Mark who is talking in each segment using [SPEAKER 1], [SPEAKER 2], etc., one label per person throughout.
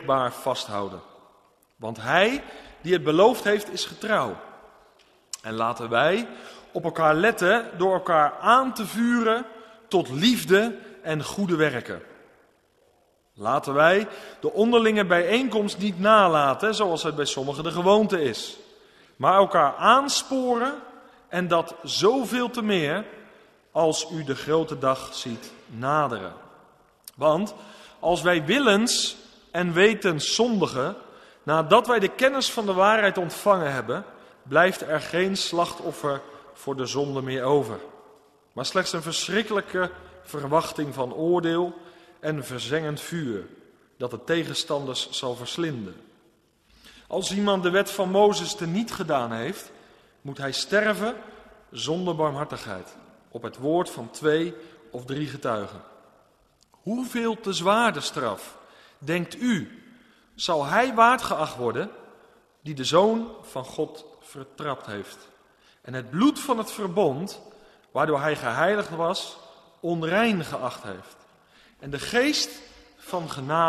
[SPEAKER 1] onwrikbaar vasthouden. Want hij die het beloofd heeft is getrouw. En laten wij op elkaar letten door elkaar aan te vuren tot liefde en goede werken. Laten wij de onderlinge bijeenkomst niet nalaten, zoals het bij sommigen de gewoonte is. Maar elkaar aansporen en dat zoveel te meer als u de grote dag ziet naderen. Want als wij willens en wetens zondigen, nadat wij de kennis van de waarheid ontvangen hebben, blijft er geen slachtoffer voor de zonde meer over. Maar slechts een verschrikkelijke verwachting van oordeel en verzengend vuur, dat de tegenstanders zal verslinden. Als iemand de wet van Mozes teniet gedaan heeft, moet hij sterven zonder barmhartigheid, op het woord van 2 of 3 getuigen. Hoeveel te zwaarder straf, denkt u, zal hij waard geacht worden die de Zoon van God vertrapt heeft en het bloed van het verbond, waardoor hij geheiligd was, onrein geacht heeft en de geest van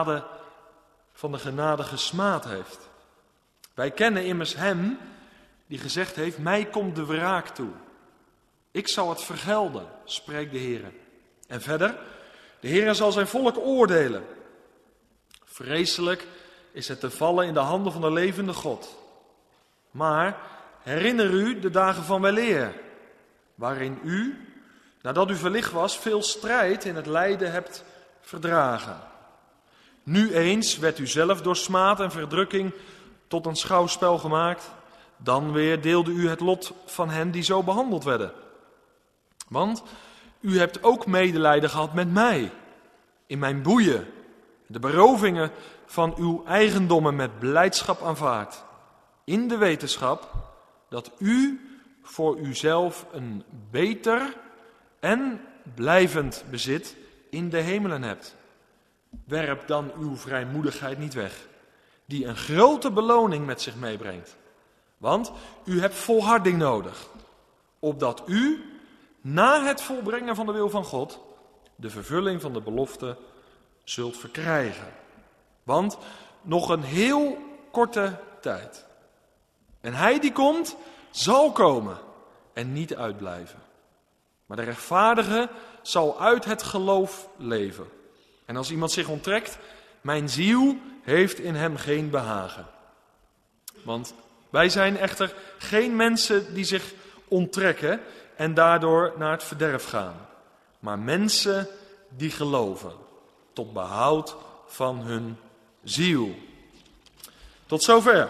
[SPEAKER 1] de genade gesmaad heeft. Wij kennen immers hem die gezegd heeft, mij komt de wraak toe. Ik zal het vergelden, spreekt de Heer. En verder, de Heer zal zijn volk oordelen. Vreselijk is het te vallen in de handen van de levende God. Maar herinner u de dagen van weleer, waarin u, nadat u verlicht was, veel strijd in het lijden hebt verdragen. Nu eens werd u zelf door smaad en verdrukking tot een schouwspel gemaakt. Dan weer deelde u het lot van hen die zo behandeld werden. Want u hebt ook medelijden gehad met mij, in mijn boeien, de berovingen van uw eigendommen met blijdschap aanvaard, in de wetenschap dat u voor uzelf een beter en blijvend bezit in de hemelen hebt. Werp dan uw vrijmoedigheid niet weg, die een grote beloning met zich meebrengt. Want u hebt volharding nodig, opdat u, na het volbrengen van de wil van God, de vervulling van de belofte zult verkrijgen. Want nog een heel korte tijd. En hij die komt, zal komen en niet uitblijven. Maar de rechtvaardige zal uit het geloof leven. En als iemand zich onttrekt, mijn ziel heeft in hem geen behagen. Want wij zijn echter geen mensen die zich onttrekken en daardoor naar het verderf gaan. Maar mensen die geloven, tot behoud van hun ziel. Tot zover.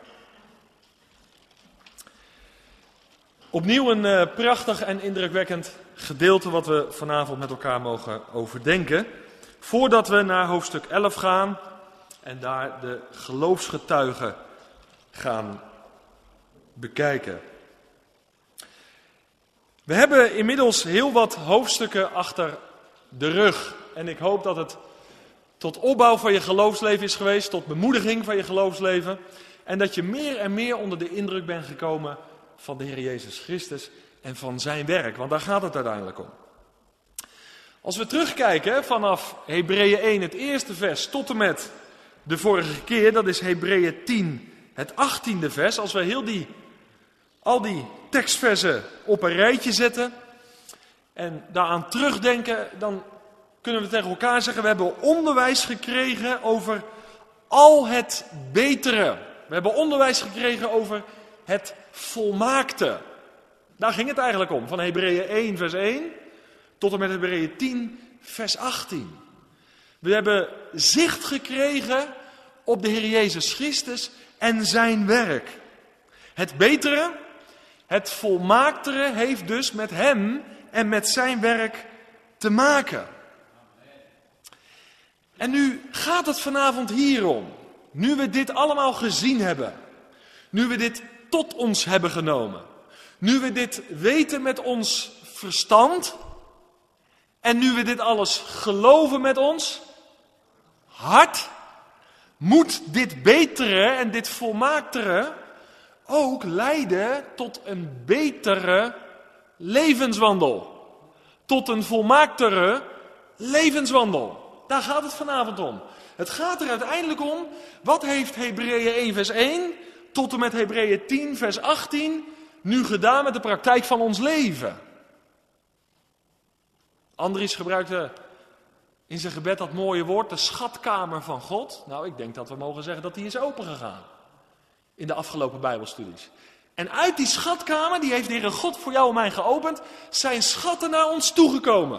[SPEAKER 1] Opnieuw een prachtig en indrukwekkend gedeelte wat we vanavond met elkaar mogen overdenken. Voordat we naar hoofdstuk 11 gaan en daar de geloofsgetuigen gaan bekijken. We hebben inmiddels heel wat hoofdstukken achter de rug. En ik hoop dat het tot opbouw van je geloofsleven is geweest, tot bemoediging van je geloofsleven. En dat je meer en meer onder de indruk bent gekomen van de Heer Jezus Christus en van zijn werk. Want daar gaat het uiteindelijk om. Als we terugkijken vanaf Hebreeën 1, het eerste vers, tot en met de vorige keer, dat is Hebreeën 10, het 18e vers. Als we al die tekstversen op een rijtje zetten en daaraan terugdenken, dan kunnen we tegen elkaar zeggen, we hebben onderwijs gekregen over al het betere. We hebben onderwijs gekregen over het volmaakte. Daar ging het eigenlijk om, van Hebreeën 1 vers 1 tot en met Hebreeën 10 vers 18. We hebben zicht gekregen op de Heer Jezus Christus en zijn werk. Het betere, het volmaaktere heeft dus met hem en met zijn werk te maken. En nu gaat het vanavond hierom. Nu we dit allemaal gezien hebben. Nu we dit tot ons hebben genomen. Nu we dit weten met ons verstand. En nu we dit alles geloven met ons hart. Moet dit betere en dit volmaaktere ook leiden tot een betere levenswandel. Tot een volmaaktere levenswandel. Daar gaat het vanavond om. Het gaat er uiteindelijk om, wat heeft Hebreeën 1 vers 1 tot en met Hebreeën 10 vers 18 nu gedaan met de praktijk van ons leven? Andries gebruikte in zijn gebed dat mooie woord, de schatkamer van God. Nou, ik denk dat we mogen zeggen dat die is opengegaan in de afgelopen Bijbelstudies. En uit die schatkamer, die heeft de Heere God voor jou en mij geopend, zijn schatten naar ons toegekomen.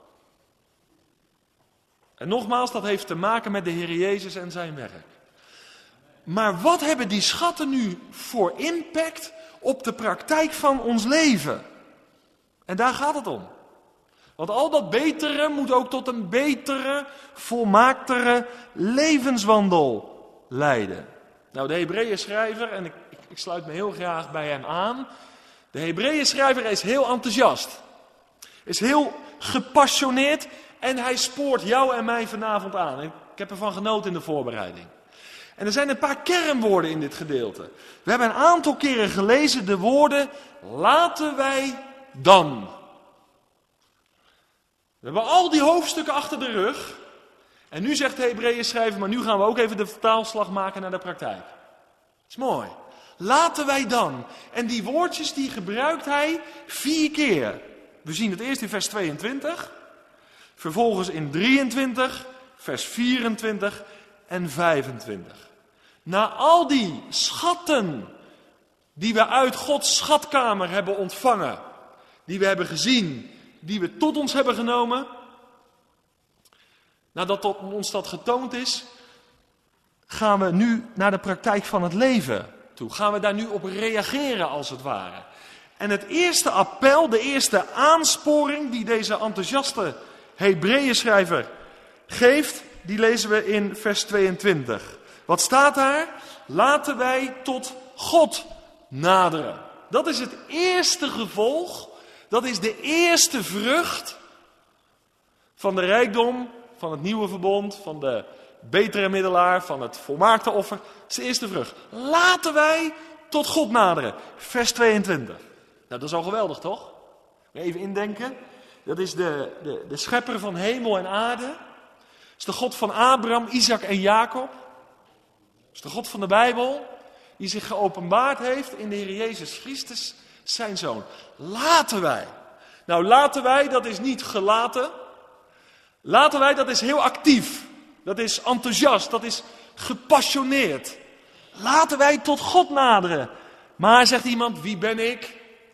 [SPEAKER 1] En nogmaals, dat heeft te maken met de Heer Jezus en zijn werk. Maar wat hebben die schatten nu voor impact op de praktijk van ons leven? En daar gaat het om. Want al dat betere moet ook tot een betere, volmaaktere levenswandel leiden. Nou, de Hebreeën schrijver, en ik sluit me heel graag bij hem aan. De Hebreeën schrijver is heel enthousiast. Is heel gepassioneerd en hij spoort jou en mij vanavond aan. Ik heb ervan genoten in de voorbereiding. En er zijn een paar kernwoorden in dit gedeelte. We hebben een aantal keren gelezen de woorden, laten wij dan. We hebben al die hoofdstukken achter de rug. En nu zegt de Hebreeën schrijver, maar nu gaan we ook even de vertaalslag maken naar de praktijk. Dat is mooi. Laten wij dan. En die woordjes die gebruikt hij 4 keer. We zien het eerst in vers 22. Vervolgens in 23, vers 24 en 25. Na al die schatten die we uit Gods schatkamer hebben ontvangen, die we hebben gezien, die we tot ons hebben genomen, nadat ons dat getoond is, gaan we nu naar de praktijk van het leven toe. Gaan we daar nu op reageren als het ware. En het eerste appel, de eerste aansporing die deze enthousiaste Hebreeënschrijver geeft, die lezen we in vers 22. Wat staat daar? Laten wij tot God naderen. Dat is het eerste gevolg, dat is de eerste vrucht van de rijkdom, van het nieuwe verbond, van de betere middelaar, van het volmaakte offer. Dat is de eerste vrucht. Laten wij tot God naderen. Vers 22. Nou, dat is al geweldig, toch? Even indenken. Dat is de schepper van hemel en aarde. Dat is de God van Abraham, Isaac en Jacob. Dat is de God van de Bijbel, die zich geopenbaard heeft in de Heer Jezus Christus, zijn Zoon. Laten wij. Nou, laten wij, dat is niet gelaten. Laten wij, dat is heel actief. Dat is enthousiast, dat is gepassioneerd. Laten wij tot God naderen. Maar, zegt iemand, wie ben ik?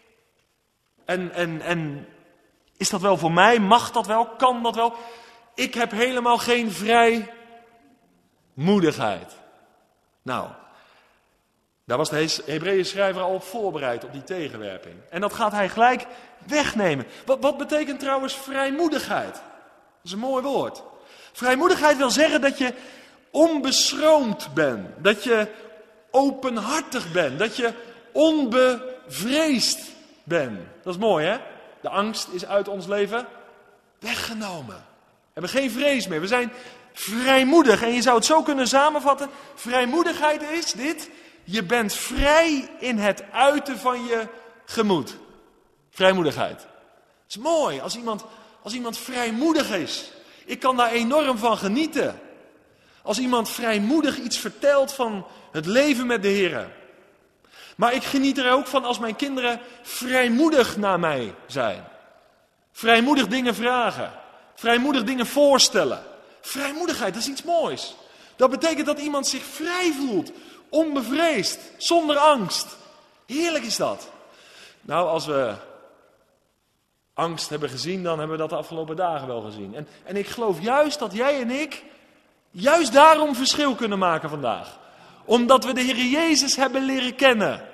[SPEAKER 1] En is dat wel voor mij? Mag dat wel? Kan dat wel? Ik heb helemaal geen vrijmoedigheid. Nou, daar was de Hebreeën schrijver al op voorbereid, op die tegenwerping. En dat gaat hij gelijk wegnemen. Wat betekent trouwens vrijmoedigheid? Dat is een mooi woord. Vrijmoedigheid wil zeggen dat je onbeschroomd bent. Dat je openhartig bent. Dat je onbevreesd bent. Dat is mooi, hè? De angst is uit ons leven weggenomen. We hebben geen vrees meer. We zijn vrijmoedig. En je zou het zo kunnen samenvatten. Vrijmoedigheid is dit. Je bent vrij in het uiten van je gemoed. Vrijmoedigheid. Dat is mooi als iemand vrijmoedig is. Ik kan daar enorm van genieten. Als iemand vrijmoedig iets vertelt van het leven met de Heer. Maar ik geniet er ook van als mijn kinderen vrijmoedig naar mij zijn. Vrijmoedig dingen vragen. Vrijmoedig dingen voorstellen. Vrijmoedigheid, dat is iets moois. Dat betekent dat iemand zich vrij voelt. Onbevreesd. Zonder angst. Heerlijk is dat. Nou, als we angst hebben gezien, dan hebben we dat de afgelopen dagen wel gezien. En ik geloof juist dat jij en ik juist daarom verschil kunnen maken vandaag. Omdat we de Heer Jezus hebben leren kennen.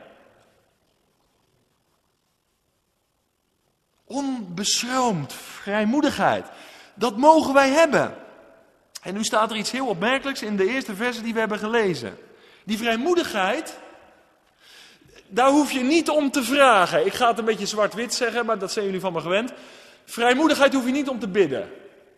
[SPEAKER 1] Onbeschroomd, vrijmoedigheid. Dat mogen wij hebben. En nu staat er iets heel opmerkelijks in de eerste versen die we hebben gelezen. Die vrijmoedigheid, daar hoef je niet om te vragen. Ik ga het een beetje zwart-wit zeggen, maar dat zijn jullie van me gewend. Vrijmoedigheid hoef je niet om te bidden.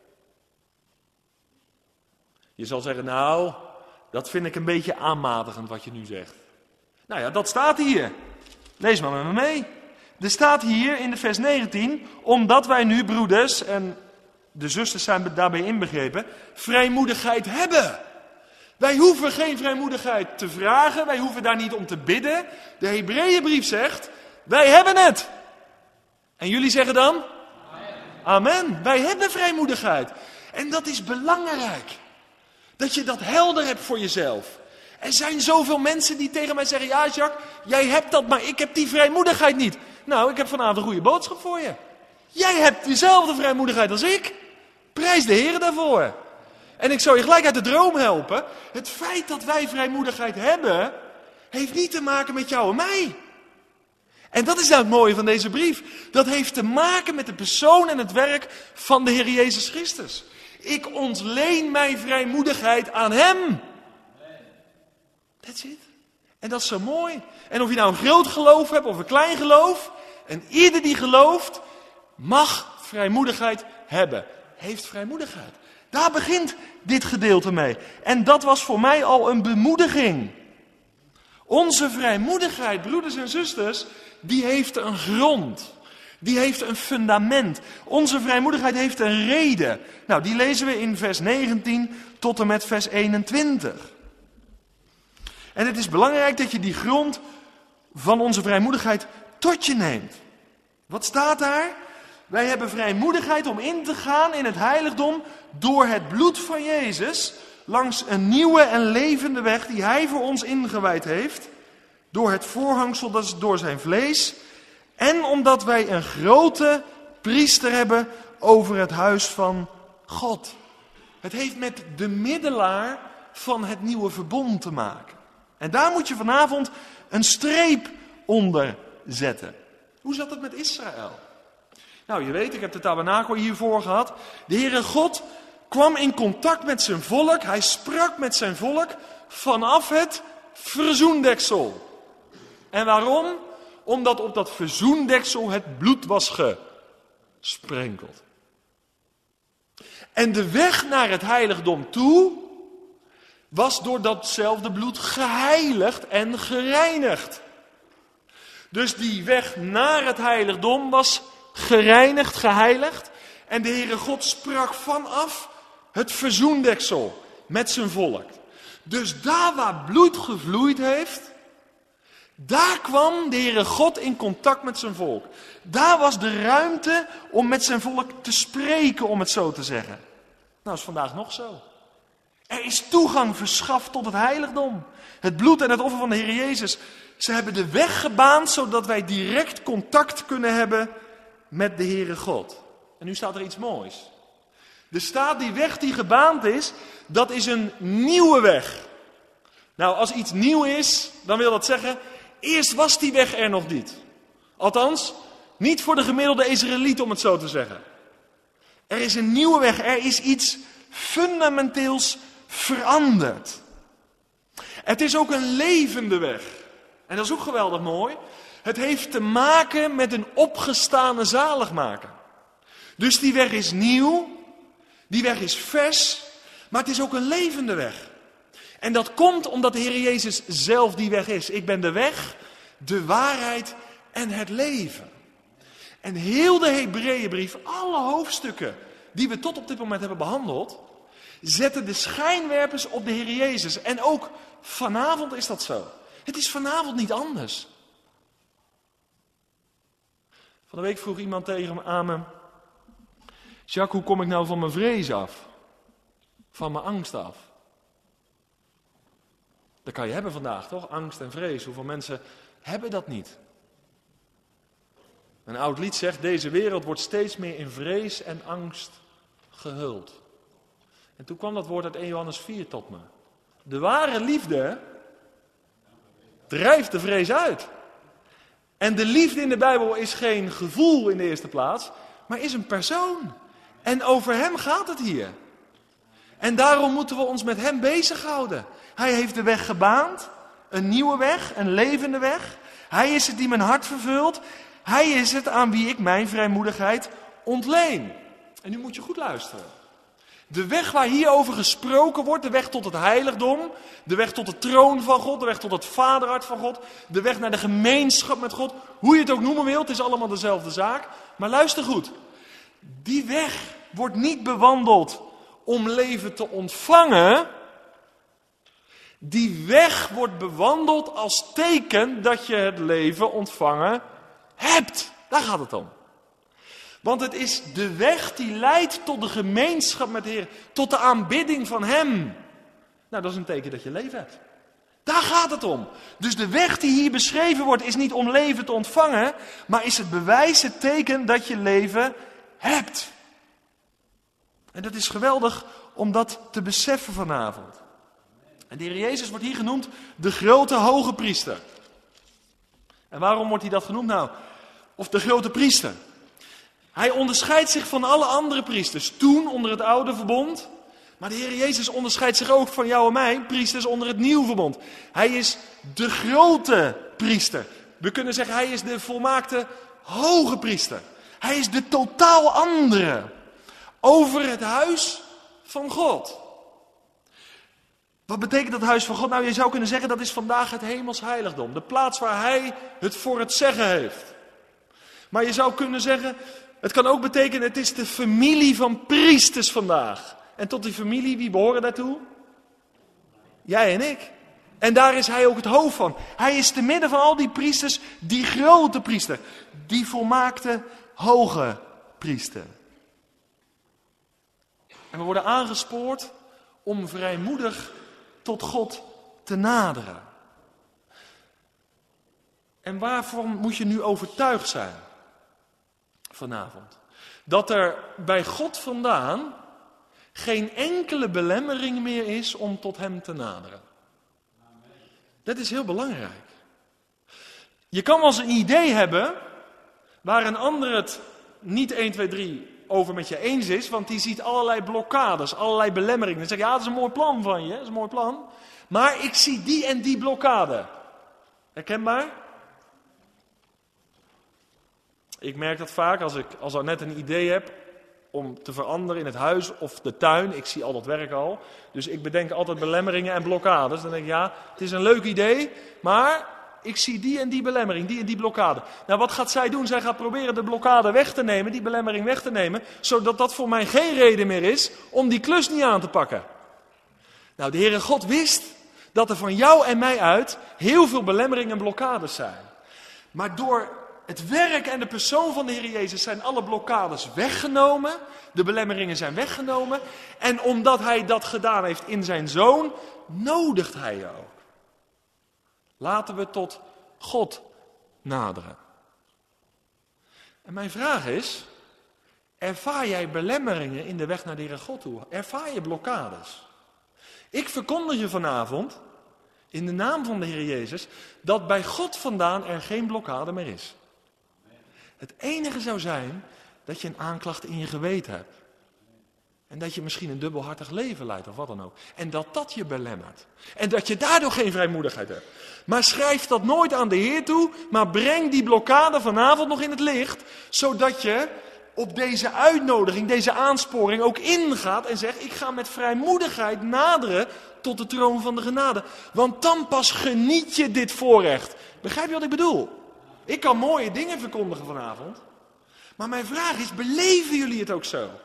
[SPEAKER 1] Je zal zeggen, nou, dat vind ik een beetje aanmatigend wat je nu zegt. Nou ja, dat staat hier. Lees maar met me mee. Er staat hier in de vers 19, omdat wij nu, broeders, en de zusters zijn daarbij inbegrepen, vrijmoedigheid hebben. Wij hoeven geen vrijmoedigheid te vragen, wij hoeven daar niet om te bidden. De Hebreeënbrief zegt, wij hebben het. En jullie zeggen dan? Amen. Wij hebben vrijmoedigheid. En dat is belangrijk. Dat je dat helder hebt voor jezelf. Er zijn zoveel mensen die tegen mij zeggen, ja Jacques, jij hebt dat, maar ik heb die vrijmoedigheid niet. Nou, ik heb vanavond een goede boodschap voor je. Jij hebt dezelfde vrijmoedigheid als ik. Prijs de Heer daarvoor. En ik zou je gelijk uit de droom helpen. Het feit dat wij vrijmoedigheid hebben, heeft niet te maken met jou en mij. En dat is nou het mooie van deze brief. Dat heeft te maken met de persoon en het werk van de Heer Jezus Christus. Ik ontleen mijn vrijmoedigheid aan Hem. That's it. En dat is zo mooi. En of je nou een groot geloof hebt of een klein geloof. En ieder die gelooft, mag vrijmoedigheid hebben. Heeft vrijmoedigheid. Daar begint dit gedeelte mee. En dat was voor mij al een bemoediging. Onze vrijmoedigheid, broeders en zusters, die heeft een grond. Die heeft een fundament. Onze vrijmoedigheid heeft een reden. Nou, die lezen we in vers 19 tot en met vers 21. En het is belangrijk dat je die grond van onze vrijmoedigheid tot je neemt. Wat staat daar? Wij hebben vrijmoedigheid om in te gaan in het heiligdom door het bloed van Jezus, langs een nieuwe en levende weg die Hij voor ons ingewijd heeft, door het voorhangsel, dat is door zijn vlees, en omdat wij een grote priester hebben over het huis van God. Het heeft met de middelaar van het nieuwe verbond te maken. En daar moet je vanavond een streep onder zetten. Hoe zat het met Israël? Nou, je weet, ik heb de tabernakel hiervoor gehad. De Heere God kwam in contact met zijn volk. Hij sprak met zijn volk vanaf het verzoendeksel. En waarom? Omdat op dat verzoendeksel het bloed was gesprenkeld. En de weg naar het heiligdom toe was door datzelfde bloed geheiligd en gereinigd. Dus die weg naar het heiligdom was gereinigd, geheiligd. En de Heere God sprak vanaf het verzoendeksel met zijn volk. Dus daar waar bloed gevloeid heeft, daar kwam de Heere God in contact met zijn volk. Daar was de ruimte om met zijn volk te spreken, om het zo te zeggen. Nou, is vandaag nog zo. Er is toegang verschaft tot het heiligdom. Het bloed en het offer van de Heer Jezus. Ze hebben de weg gebaand, zodat wij direct contact kunnen hebben met de Heere God. En nu staat er iets moois. Er staat die weg die gebaand is, dat is een nieuwe weg. Nou, als iets nieuw is, dan wil dat zeggen, eerst was die weg er nog niet. Althans, niet voor de gemiddelde Israëliet, om het zo te zeggen. Er is een nieuwe weg, er is iets fundamenteels veranderd. Het is ook een levende weg. En dat is ook geweldig mooi. Het heeft te maken met een opgestane zaligmaker. Dus die weg is nieuw, die weg is vers, maar het is ook een levende weg. En dat komt omdat de Heer Jezus zelf die weg is. Ik ben de weg, de waarheid en het leven. En heel de Hebreeënbrief, alle hoofdstukken die we tot op dit moment hebben behandeld, zetten de schijnwerpers op de Heer Jezus. En ook vanavond is dat zo. Het is vanavond niet anders. Van de week vroeg iemand aan me, Jacques, hoe kom ik nou van mijn vrees af? Van mijn angst af? Dat kan je hebben vandaag, toch? Angst en vrees. Hoeveel mensen hebben dat niet? Een oud lied zegt, deze wereld wordt steeds meer in vrees en angst gehuld. En toen kwam dat woord uit 1 Johannes 4 tot me. De ware liefde drijft de vrees uit. En de liefde in de Bijbel is geen gevoel in de eerste plaats, maar is een persoon. En over hem gaat het hier. En daarom moeten we ons met hem bezighouden. Hij heeft de weg gebaand, een nieuwe weg, een levende weg. Hij is het die mijn hart vervult. Hij is het aan wie ik mijn vrijmoedigheid ontleen. En nu moet je goed luisteren. De weg waar hierover gesproken wordt, de weg tot het heiligdom, de weg tot de troon van God, de weg tot het vaderhart van God, de weg naar de gemeenschap met God, hoe je het ook noemen wilt, het is allemaal dezelfde zaak. Maar luister goed, die weg wordt niet bewandeld om leven te ontvangen. Die weg wordt bewandeld als teken dat je het leven ontvangen hebt. Daar gaat het om. Want het is de weg die leidt tot de gemeenschap met de Heer, tot de aanbidding van Hem. Nou, dat is een teken dat je leven hebt. Daar gaat het om. Dus de weg die hier beschreven wordt is niet om leven te ontvangen, maar is het bewijs, het teken dat je leven hebt. En dat is geweldig om dat te beseffen vanavond. En de Heer Jezus wordt hier genoemd de grote hoge priester. En waarom wordt hij dat genoemd? Nou, of de grote priester. Hij onderscheidt zich van alle andere priesters toen onder het oude verbond. Maar de Heer Jezus onderscheidt zich ook van jou en mij, priesters onder het nieuwe verbond. Hij is de grote priester. We kunnen zeggen, hij is de volmaakte hoge priester. Hij is de totaal andere over het huis van God. Wat betekent dat huis van God? Nou, je zou kunnen zeggen, dat is vandaag het hemels heiligdom. De plaats waar hij het voor het zeggen heeft. Maar je zou kunnen zeggen, het kan ook betekenen, het is de familie van priesters vandaag. En tot die familie, wie behoren daartoe? Jij en ik. En daar is hij ook het hoofd van. Hij is te midden van al die priesters, die grote priester. Die volmaakte hoge priester. En we worden aangespoord om vrijmoedig tot God te naderen. En waarvan moet je nu overtuigd zijn vanavond? Dat er bij God vandaan geen enkele belemmering meer is om tot Hem te naderen. Dat is heel belangrijk. Je kan wel eens een idee hebben waar een ander het niet 1, 2, 3 over met je eens is, want die ziet allerlei blokkades, allerlei belemmeringen. Dan zeg je, ja, dat is een mooi plan van je, dat is een mooi plan. Maar ik zie die en die blokkade. Herkenbaar? Ik merk dat vaak als ik net een idee heb om te veranderen in het huis of de tuin. Ik zie al dat werk al. Dus ik bedenk altijd belemmeringen en blokkades. Dan denk ik, ja, het is een leuk idee, maar ik zie die en die belemmering, die en die blokkade. Nou, wat gaat zij doen? Zij gaat proberen de blokkade weg te nemen, die belemmering weg te nemen, zodat dat voor mij geen reden meer is om die klus niet aan te pakken. Nou, de Heere God wist dat er van jou en mij uit heel veel belemmeringen en blokkades zijn. Maar door het werk en de persoon van de Heer Jezus zijn alle blokkades weggenomen. De belemmeringen zijn weggenomen. En omdat Hij dat gedaan heeft in zijn Zoon, nodigt Hij je ook. Laten we tot God naderen. En mijn vraag is, ervaar jij belemmeringen in de weg naar de Heere God toe? Ervaar je blokkades? Ik verkondig je vanavond, in de naam van de Heer Jezus, dat bij God vandaan er geen blokkade meer is. Het enige zou zijn dat je een aanklacht in je geweten hebt. En dat je misschien een dubbelhartig leven leidt of wat dan ook. En dat je belemmert. En dat je daardoor geen vrijmoedigheid hebt. Maar schrijf dat nooit aan de Heer toe, maar breng die blokkade vanavond nog in het licht. Zodat je op deze uitnodiging, deze aansporing ook ingaat en zegt, ik ga met vrijmoedigheid naderen tot de troon van de genade. Want dan pas geniet je dit voorrecht. Begrijp je wat ik bedoel? Ik kan mooie dingen verkondigen vanavond. Maar mijn vraag is, beleven jullie het ook zo?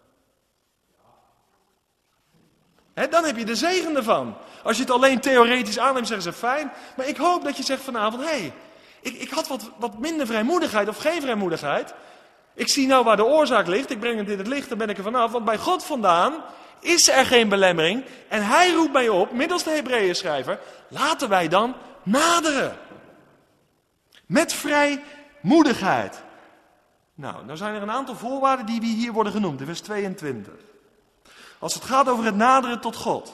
[SPEAKER 1] Dan heb je de zegen ervan. Als je het alleen theoretisch aanneemt, zeggen ze fijn. Maar ik hoop dat je zegt vanavond, ik had wat minder vrijmoedigheid of geen vrijmoedigheid. Ik zie nou waar de oorzaak ligt. Ik breng het in het licht, dan ben ik er vanaf. Want bij God vandaan is er geen belemmering. En Hij roept mij op, middels de Hebreeënschrijver, laten wij dan naderen. Met vrijmoedigheid. Nou zijn er een aantal voorwaarden die hier worden genoemd. In vers 22. Als het gaat over het naderen tot God.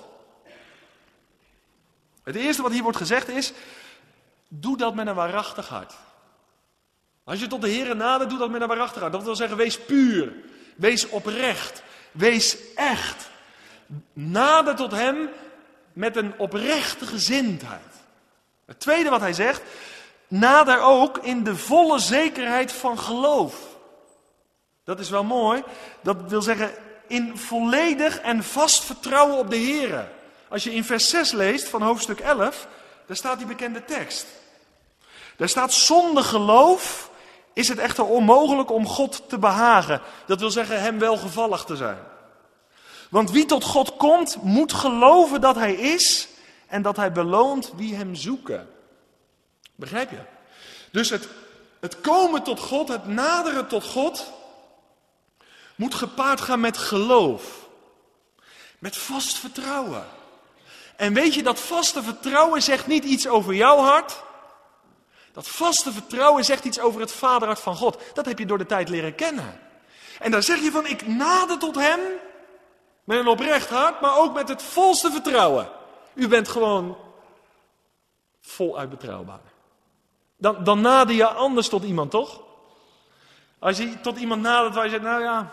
[SPEAKER 1] Het eerste wat hier wordt gezegd is, doe dat met een waarachtig hart. Als je tot de Heere nadert, doe dat met een waarachtig hart. Dat wil zeggen, wees puur. Wees oprecht. Wees echt. Nader tot Hem met een oprechte gezindheid. Het tweede wat hij zegt, nader ook in de volle zekerheid van geloof. Dat is wel mooi. Dat wil zeggen, in volledig en vast vertrouwen op de Heere. Als je in vers 6 leest van hoofdstuk 11, daar staat die bekende tekst. Daar staat, zonder geloof is het echter onmogelijk om God te behagen. Dat wil zeggen hem welgevallig te zijn. Want wie tot God komt, moet geloven dat hij is en dat hij beloont wie hem zoeken. Begrijp je? Dus het komen tot God, het naderen tot God, moet gepaard gaan met geloof. Met vast vertrouwen. En weet je, dat vaste vertrouwen zegt niet iets over jouw hart. Dat vaste vertrouwen zegt iets over het vaderhart van God. Dat heb je door de tijd leren kennen. En daar zeg je van, ik nader tot hem met een oprecht hart, maar ook met het volste vertrouwen. U bent gewoon voluit betrouwbaar. Dan nader je anders tot iemand, toch? Als je tot iemand nadert waar je zegt, nou ja,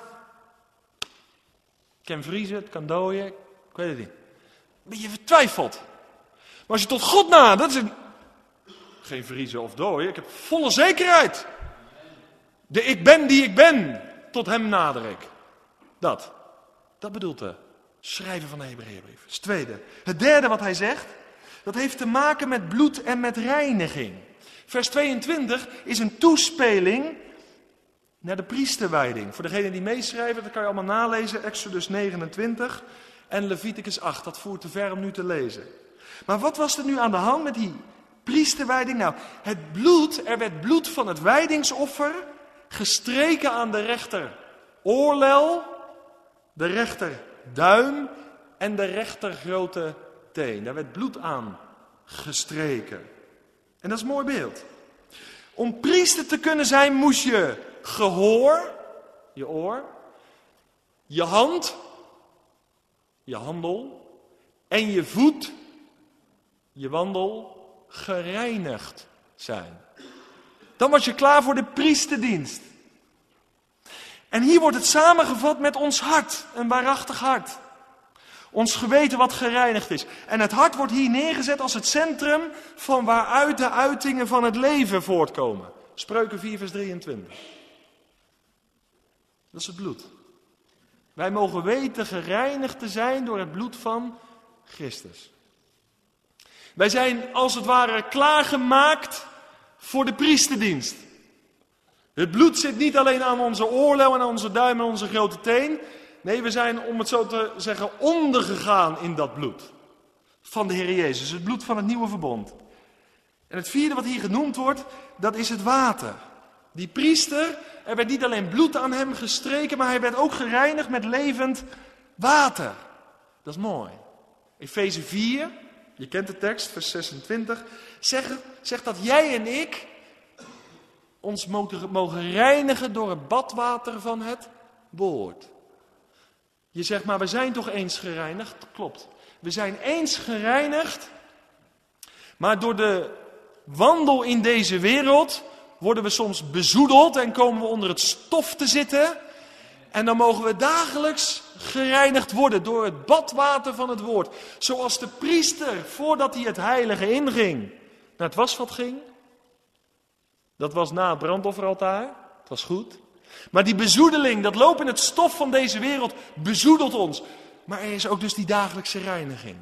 [SPEAKER 1] het kan vriezen, het kan dooien, ik weet het niet. Een beetje vertwijfeld. Maar als je tot God nadert, is het geen vriezen of dooien, ik heb volle zekerheid. De ik ben die ik ben, tot hem nader ik. Dat bedoelt de schrijver van de Hebreeënbrief. Dat is het tweede. Het derde wat hij zegt, dat heeft te maken met bloed en met reiniging. Vers 22 is een toespeling naar de priesterwijding. Voor degenen die meeschrijven, dat kan je allemaal nalezen. Exodus 29 en Leviticus 8. Dat voert te ver om nu te lezen. Maar wat was er nu aan de hand met die priesterwijding? Nou, er werd bloed van het wijdingsoffer gestreken aan de rechter oorlel, de rechter duim en de rechter grote teen. Daar werd bloed aan gestreken. En dat is een mooi beeld. Om priester te kunnen zijn moest je gehoor, je oor, je hand, je handel en je voet, je wandel, gereinigd zijn. Dan was je klaar voor de priesterdienst. En hier wordt het samengevat met ons hart, een waarachtig hart. Ons geweten wat gereinigd is. En het hart wordt hier neergezet als het centrum van waaruit de uitingen van het leven voortkomen. Spreuken 4 vers 23. Dat is het bloed. Wij mogen weten gereinigd te zijn door het bloed van Christus. Wij zijn als het ware klaargemaakt voor de priesterdienst. Het bloed zit niet alleen aan onze oorlel en aan onze duim en onze grote teen. Nee, we zijn, om het zo te zeggen, ondergegaan in dat bloed. Van de Heer Jezus, het bloed van het nieuwe verbond. En het vierde wat hier genoemd wordt, dat is het water. Die priester, er werd niet alleen bloed aan hem gestreken, maar hij werd ook gereinigd met levend water. Dat is mooi. Efeze 4, je kent de tekst, vers 26, zegt dat jij en ik ons mogen reinigen door het badwater van het woord. Je zegt, maar we zijn toch eens gereinigd? Klopt. We zijn eens gereinigd, maar door de wandel in deze wereld worden we soms bezoedeld en komen we onder het stof te zitten. En dan mogen we dagelijks gereinigd worden door het badwater van het woord. Zoals de priester, voordat hij het heilige inging, naar het wasvat ging. Dat was na het brandofferaltaar. Dat was goed. Maar die bezoedeling, dat lopen in het stof van deze wereld, bezoedelt ons. Maar er is ook dus die dagelijkse reiniging.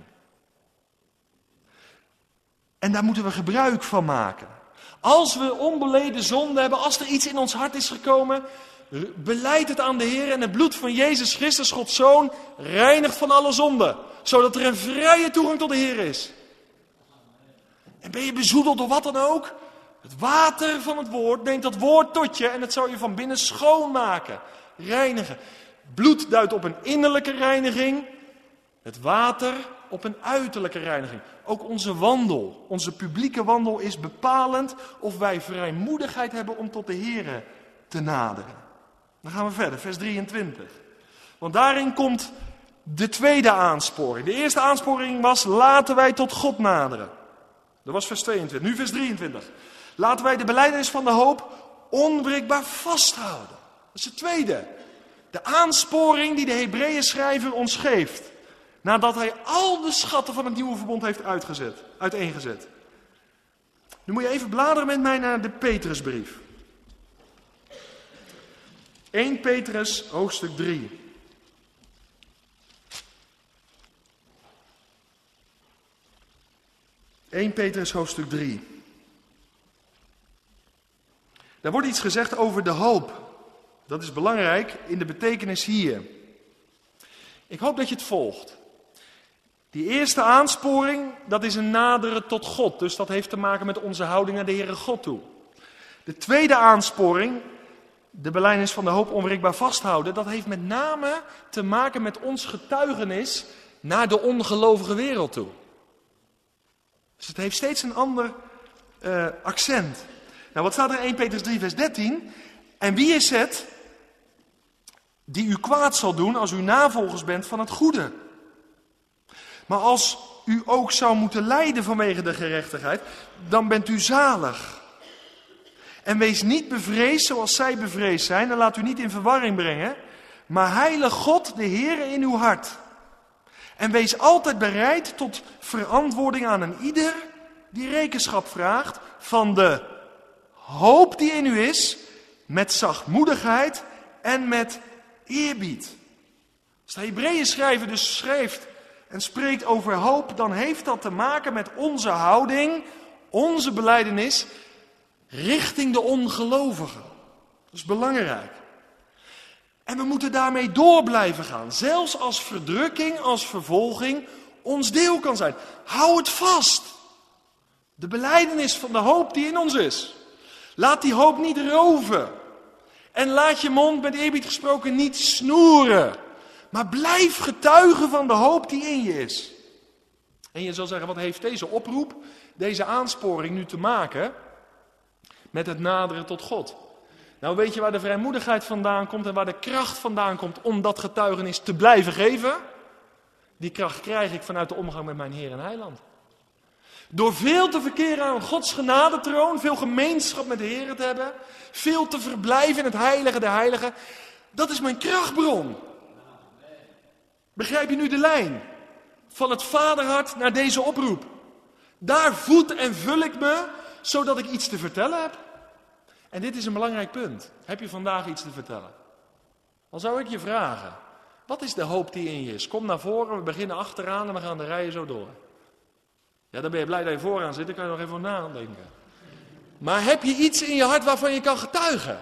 [SPEAKER 1] En daar moeten we gebruik van maken. Als we onbeleden zonde hebben, als er iets in ons hart is gekomen, belijd het aan de Heer en het bloed van Jezus Christus, Gods Zoon, reinigt van alle zonde. Zodat er een vrije toegang tot de Heer is. En ben je bezoedeld door wat dan ook? Het water van het woord neemt dat woord tot je en het zal je van binnen schoonmaken, reinigen. Bloed duidt op een innerlijke reiniging, het water op een uiterlijke reiniging. Ook onze wandel, onze publieke wandel is bepalend of wij vrijmoedigheid hebben om tot de Heere te naderen. Dan gaan we verder, vers 23. Want daarin komt de tweede aansporing. De eerste aansporing was, laten wij tot God naderen. Dat was vers 22, nu vers 23. Laten wij de belijdenis van de hoop onwrikbaar vasthouden. Dat is het tweede. De aansporing die de Hebreeënschrijver ons geeft. Nadat hij al de schatten van het nieuwe verbond heeft uiteengezet. Nu moet je even bladeren met mij naar de Petrusbrief. 1 Petrus hoofdstuk 3. Daar wordt iets gezegd over de hoop. Dat is belangrijk in de betekenis hier. Ik hoop dat je het volgt. Die eerste aansporing, dat is een naderen tot God. Dus dat heeft te maken met onze houding naar de Heere God toe. De tweede aansporing, de belijdenis van de hoop onwrikbaar vasthouden, dat heeft met name te maken met ons getuigenis naar de ongelovige wereld toe. Dus het heeft steeds een ander accent. Nou, wat staat er in 1 Petrus 3 vers 13? En wie is het die u kwaad zal doen als u navolgers bent van het goede? Maar als u ook zou moeten lijden vanwege de gerechtigheid, dan bent u zalig. En wees niet bevreesd zoals zij bevreesd zijn en laat u niet in verwarring brengen, maar heilig God de Heere in uw hart. En wees altijd bereid tot verantwoording aan een ieder die rekenschap vraagt van de hoop die in u is, met zachtmoedigheid en met eerbied. Als de Hebreeën schrijver dus schrijft en spreekt over hoop, dan heeft dat te maken met onze houding, onze belijdenis richting de ongelovigen. Dat is belangrijk. En we moeten daarmee door blijven gaan. Zelfs als verdrukking, als vervolging ons deel kan zijn. Hou het vast. De belijdenis van de hoop die in ons is. Laat die hoop niet roven. En laat je mond met eerbied gesproken niet snoeren. Maar blijf getuigen van de hoop die in je is. En je zal zeggen, wat heeft deze oproep, deze aansporing nu te maken met het naderen tot God? Nou, weet je waar de vrijmoedigheid vandaan komt en waar de kracht vandaan komt om dat getuigenis te blijven geven? Die kracht krijg ik vanuit de omgang met mijn Heer en Heiland. Door veel te verkeren aan Gods genadetroon, veel gemeenschap met de Heer te hebben, veel te verblijven in het heilige der heiligen, dat is mijn krachtbron. Begrijp je nu de lijn? Van het vaderhart naar deze oproep. Daar voed en vul ik me, zodat ik iets te vertellen heb. En dit is een belangrijk punt. Heb je vandaag iets te vertellen? Dan zou ik je vragen, wat is de hoop die in je is? Kom naar voren, we beginnen achteraan en we gaan de rijen zo door. Ja, dan ben je blij dat je vooraan zit, dan kan je nog even over nadenken. Maar heb je iets in je hart waarvan je kan getuigen?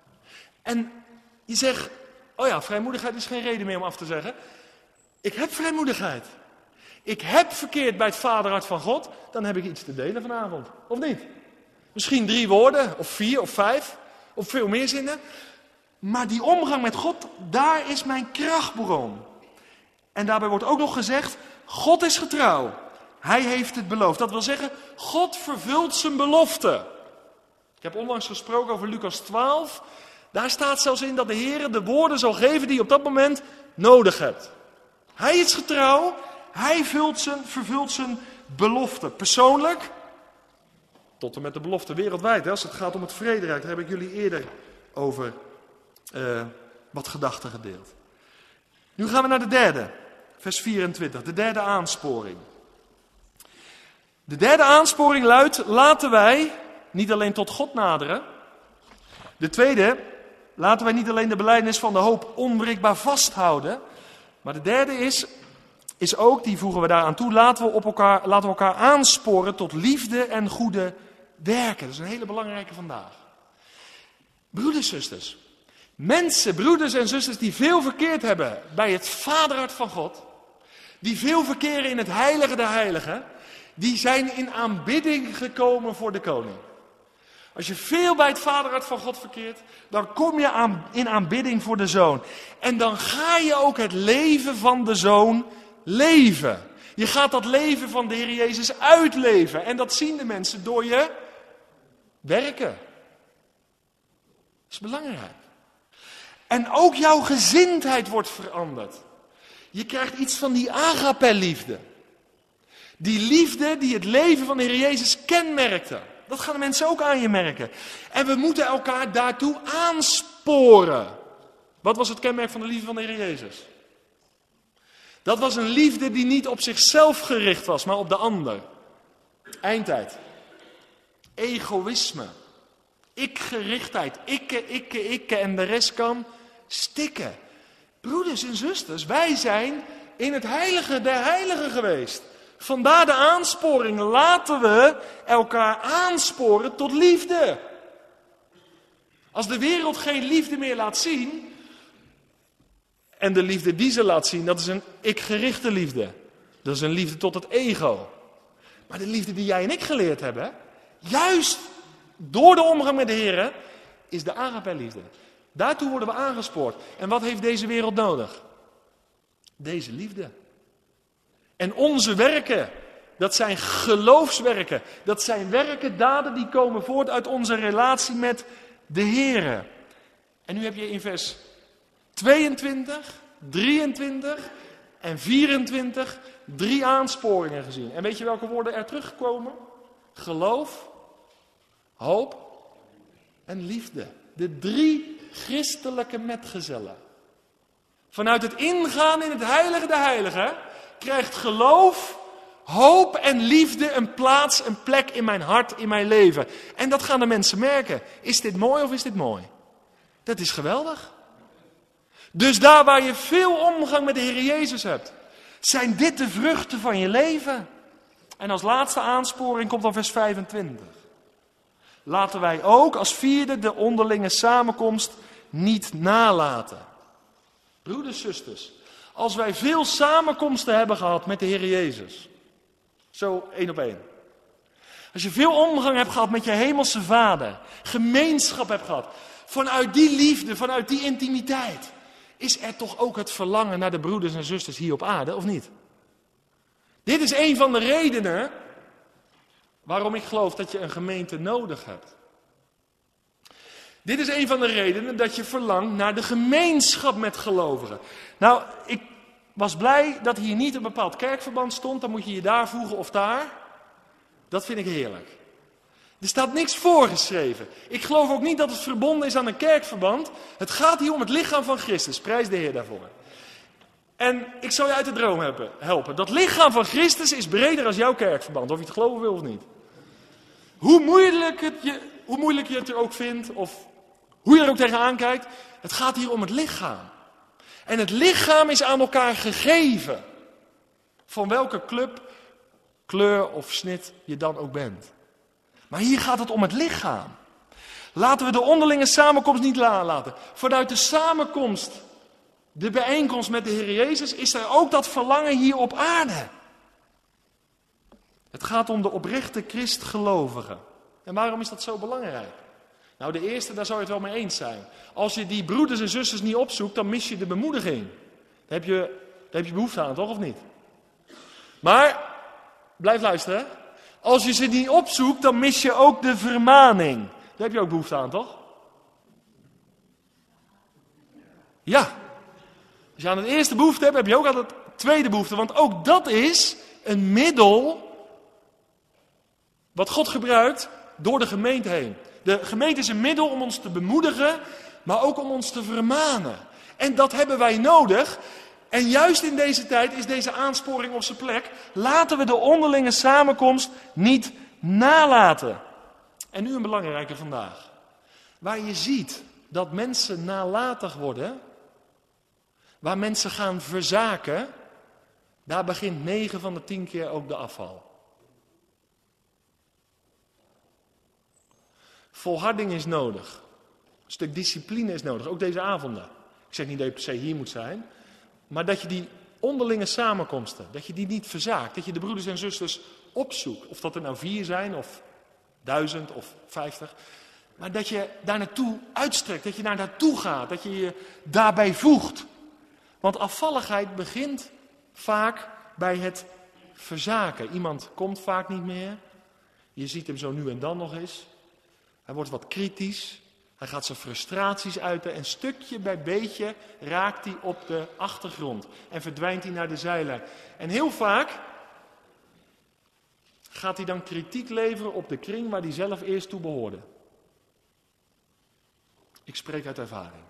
[SPEAKER 1] En je zegt, oh ja, vrijmoedigheid is geen reden meer om af te zeggen. Ik heb vrijmoedigheid. Ik heb verkeerd bij het vaderhart van God. Dan heb ik iets te delen vanavond. Of niet? Misschien 3 woorden, of 4, of 5, of veel meer zinnen. Maar die omgang met God, daar is mijn krachtbron. En daarbij wordt ook nog gezegd, God is getrouw. Hij heeft het beloofd. Dat wil zeggen, God vervult zijn belofte. Ik heb onlangs gesproken over Lucas 12. Daar staat zelfs in dat de Heer de woorden zal geven die je op dat moment nodig hebt. Hij is getrouw. Hij vervult zijn belofte. Persoonlijk, tot en met de belofte wereldwijd. Als het gaat om het vrederijk, daar heb ik jullie eerder over wat gedachten gedeeld. Nu gaan we naar de derde, vers 24. De derde aansporing. De derde aansporing luidt, laten wij niet alleen tot God naderen. De tweede, laten wij niet alleen de belijdenis van de hoop onwrikbaar vasthouden. Maar de derde is ook, die voegen we daaraan toe, laten we elkaar aansporen tot liefde en goede werken. Dat is een hele belangrijke vandaag. Broeders, zusters. Mensen, broeders en zusters die veel verkeerd hebben bij het vaderhart van God. Die veel verkeren in het heilige der heiligen. Die zijn in aanbidding gekomen voor de koning. Als je veel bij het vaderhart van God verkeert, dan kom je in aanbidding voor de Zoon. En dan ga je ook het leven van de Zoon leven. Je gaat dat leven van de Heer Jezus uitleven. En dat zien de mensen door je werken. Dat is belangrijk. En ook jouw gezindheid wordt veranderd. Je krijgt iets van die agape-liefde. Die liefde die het leven van de Heer Jezus kenmerkte. Dat gaan de mensen ook aan je merken. En we moeten elkaar daartoe aansporen. Wat was het kenmerk van de liefde van de Heer Jezus? Dat was een liefde die niet op zichzelf gericht was, maar op de ander. Eindtijd. Egoïsme. Ikgerichtheid. Ikke en de rest kan stikken. Broeders en zusters, wij zijn in het heilige der heiligen geweest. Vandaar de aansporing. Laten we elkaar aansporen tot liefde. Als de wereld geen liefde meer laat zien, en de liefde die ze laat zien, dat is een ik-gerichte liefde. Dat is een liefde tot het ego. Maar de liefde die jij en ik geleerd hebben, juist door de omgang met de Heer, is de agape-liefde. Daartoe worden we aangespoord. En wat heeft deze wereld nodig? Deze liefde. En onze werken, dat zijn geloofswerken. Dat zijn werken, daden die komen voort uit onze relatie met de Heer. En nu heb je in vers 22, 23 en 24 3 aansporingen gezien. En weet je welke woorden er terugkomen? Geloof, hoop en liefde. De 3 christelijke metgezellen. Vanuit het ingaan in het heilige der heiligen krijgt geloof, hoop en liefde een plaats, een plek in mijn hart, in mijn leven. En dat gaan de mensen merken. Is dit mooi of is dit mooi? Dat is geweldig. Dus daar waar je veel omgang met de Heer Jezus hebt, zijn dit de vruchten van je leven. En als laatste aansporing komt dan vers 25. Laten wij ook als 4e de onderlinge samenkomst niet nalaten. Broeders, zusters, als wij veel samenkomsten hebben gehad met de Heer Jezus, zo 1 op 1. Als je veel omgang hebt gehad met je hemelse Vader, gemeenschap hebt gehad, vanuit die liefde, vanuit die intimiteit, is er toch ook het verlangen naar de broeders en zusters hier op aarde, of niet? Dit is een van de redenen waarom ik geloof dat je een gemeente nodig hebt. Dit is een van de redenen dat je verlangt naar de gemeenschap met gelovigen. Nou, ik was blij dat hier niet een bepaald kerkverband stond. Dan moet je je daar voegen of daar. Dat vind ik heerlijk. Er staat niks voorgeschreven. Ik geloof ook niet dat het verbonden is aan een kerkverband. Het gaat hier om het lichaam van Christus. Prijs de Heer daarvoor. En ik zal je uit de droom helpen. Dat lichaam van Christus is breder dan jouw kerkverband. Of je het geloven wil of niet. Hoe moeilijk je het er ook vindt. Of hoe je er ook tegenaan kijkt. Het gaat hier om het lichaam. En het lichaam is aan elkaar gegeven. Van welke club, kleur of snit je dan ook bent. Maar hier gaat het om het lichaam. Laten we de onderlinge samenkomst niet nalaten. Vanuit de samenkomst, de bijeenkomst met de Heer Jezus, is er ook dat verlangen hier op aarde. Het gaat om de oprechte christgelovigen. En waarom is dat zo belangrijk? Nou, de eerste, daar zou je het wel mee eens zijn. Als je die broeders en zusters niet opzoekt, dan mis je de bemoediging. Daar heb je behoefte aan, toch of niet? Maar, blijf luisteren. Als je ze niet opzoekt, dan mis je ook de vermaning. Daar heb je ook behoefte aan, toch? Ja. Als je aan het eerste behoefte hebt, heb je ook aan het tweede behoefte. Want ook dat is een middel wat God gebruikt door de gemeente heen. De gemeente is een middel om ons te bemoedigen, maar ook om ons te vermanen. En dat hebben wij nodig. En juist in deze tijd is deze aansporing op zijn plek. Laten we de onderlinge samenkomst niet nalaten. En nu een belangrijke vandaag. Waar je ziet dat mensen nalatig worden, waar mensen gaan verzaken, daar begint 9 van de 10 keer ook de afval. Volharding is nodig. Een stuk discipline is nodig. Ook deze avonden. Ik zeg niet dat je per se hier moet zijn. Maar dat je die onderlinge samenkomsten, dat je die niet verzaakt. Dat je de broeders en zusters opzoekt. Of dat er nou 4 zijn, of 1000, of 50. Maar dat je daar naartoe uitstrekt. Dat je daar naartoe gaat. Dat je je daarbij voegt. Want afvalligheid begint vaak bij het verzaken. Iemand komt vaak niet meer. Je ziet hem zo nu en dan nog eens. Hij wordt wat kritisch. Hij gaat zijn frustraties uiten en stukje bij beetje raakt hij op de achtergrond. En verdwijnt hij naar de zijlijn. En heel vaak gaat hij dan kritiek leveren op de kring waar hij zelf eerst toe behoorde. Ik spreek uit ervaring.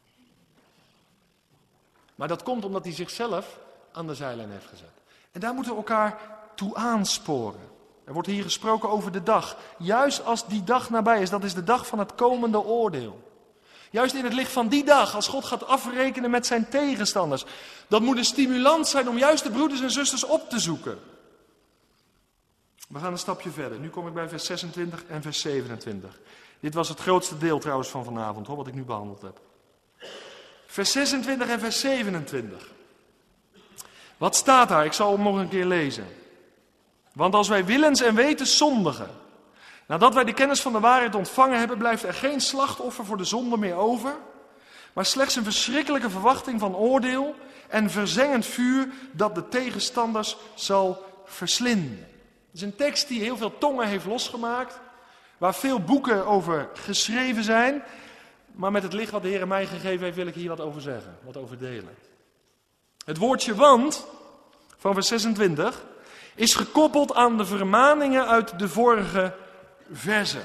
[SPEAKER 1] Maar dat komt omdat hij zichzelf aan de zijlijn heeft gezet. En daar moeten we elkaar toe aansporen. Er wordt hier gesproken over de dag. Juist als die dag nabij is, dat is de dag van het komende oordeel. Juist in het licht van die dag, als God gaat afrekenen met zijn tegenstanders. Dat moet een stimulans zijn om juist de broeders en zusters op te zoeken. We gaan een stapje verder. Nu kom ik bij vers 26 en vers 27. Dit was het grootste deel trouwens van vanavond, wat ik nu behandeld heb. Vers 26 en vers 27. Wat staat daar? Ik zal hem nog een keer lezen. Want als wij willens en wetens zondigen, nadat wij de kennis van de waarheid ontvangen hebben, blijft er geen slachtoffer voor de zonde meer over, maar slechts een verschrikkelijke verwachting van oordeel en verzengend vuur dat de tegenstanders zal verslinden. Het is een tekst die heel veel tongen heeft losgemaakt, waar veel boeken over geschreven zijn, maar met het licht wat de Heer mij gegeven heeft wil ik hier wat over zeggen, wat over delen. Het woordje want van vers 26 is gekoppeld aan de vermaningen uit de vorige verzen.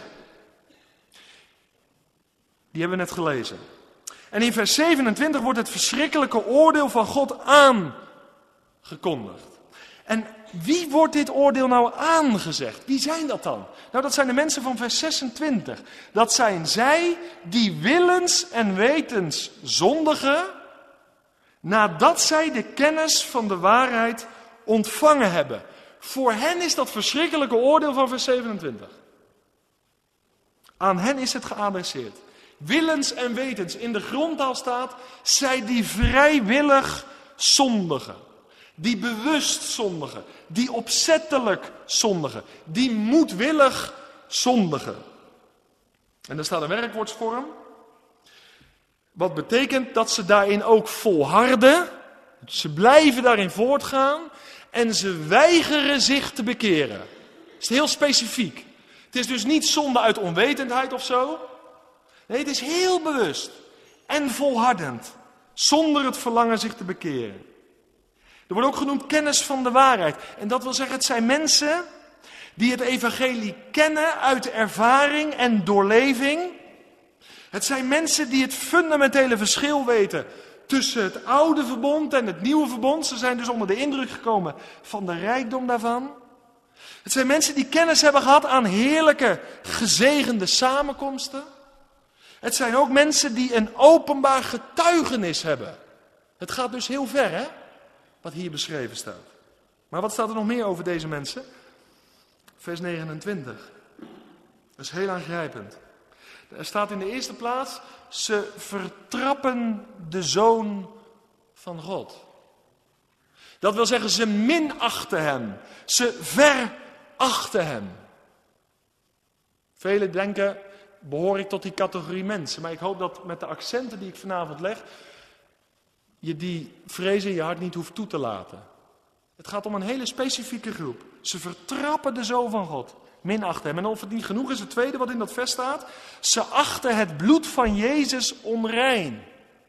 [SPEAKER 1] Die hebben we net gelezen. En in vers 27 wordt het verschrikkelijke oordeel van God aangekondigd. En wie wordt dit oordeel nou aangezegd? Wie zijn dat dan? Nou, dat zijn de mensen van vers 26. Dat zijn zij die willens en wetens zondigen, nadat zij de kennis van de waarheid ontvangen hebben. Voor hen is dat verschrikkelijke oordeel van vers 27. Aan hen is het geadresseerd. Willens en wetens, in de grondtaal staat, zij die vrijwillig zondigen. Die bewust zondigen. Die opzettelijk zondigen. Die moedwillig zondigen. En er staat een werkwoordsvorm. Wat betekent dat ze daarin ook volharden. Ze blijven daarin voortgaan. En ze weigeren zich te bekeren. Dat is heel specifiek. Het is dus niet zonde uit onwetendheid of zo. Nee, het is heel bewust en volhardend. Zonder het verlangen zich te bekeren. Er wordt ook genoemd kennis van de waarheid. En dat wil zeggen, het zijn mensen die het evangelie kennen uit ervaring en doorleving. Het zijn mensen die het fundamentele verschil weten tussen het oude verbond en het nieuwe verbond. Ze zijn dus onder de indruk gekomen van de rijkdom daarvan. Het zijn mensen die kennis hebben gehad aan heerlijke, gezegende samenkomsten. Het zijn ook mensen die een openbaar getuigenis hebben. Het gaat dus heel ver, hè? Wat hier beschreven staat. Maar wat staat er nog meer over deze mensen? Vers 29. Dat is heel aangrijpend. Er staat in de eerste plaats, ze vertrappen de Zoon van God. Dat wil zeggen, ze minachten hem. Ze verachten hem. Velen denken, behoor ik tot die categorie mensen. Maar ik hoop dat met de accenten die ik vanavond leg, je die vrees in je hart niet hoeft toe te laten. Het gaat om een hele specifieke groep. Ze vertrappen de Zoon van God. Minachten hem. En of het niet genoeg is, het tweede wat in dat vers staat. Ze achten het bloed van Jezus onrein.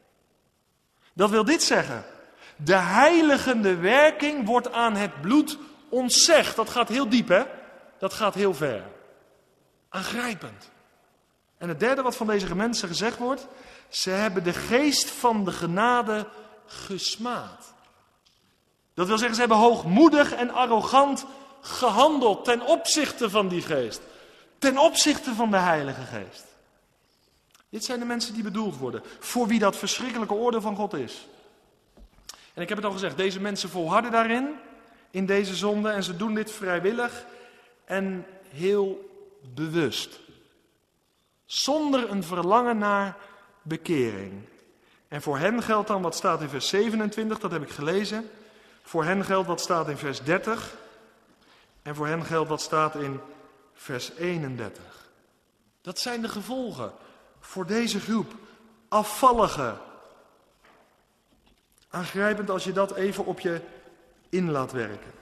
[SPEAKER 1] Dat wil dit zeggen. De heiligende werking wordt aan het bloed ontzegd. Dat gaat heel diep, hè? Dat gaat heel ver. Aangrijpend. En het derde wat van deze mensen gezegd wordt. Ze hebben de geest van de genade gesmaad. Dat wil zeggen, ze hebben hoogmoedig en arrogant gehandeld ten opzichte van die geest. Ten opzichte van de Heilige Geest. Dit zijn de mensen die bedoeld worden. Voor wie dat verschrikkelijke oordeel van God is. En ik heb het al gezegd, deze mensen volharden daarin. In deze zonde. En ze doen dit vrijwillig. En heel bewust. Zonder een verlangen naar bekering. En voor hen geldt dan wat staat in vers 27. Dat heb ik gelezen. Voor hen geldt wat staat in vers 30. En voor hen geldt wat staat in vers 31. Dat zijn de gevolgen voor deze groep. Afvallige. Aangrijpend als je dat even op je in laat werken.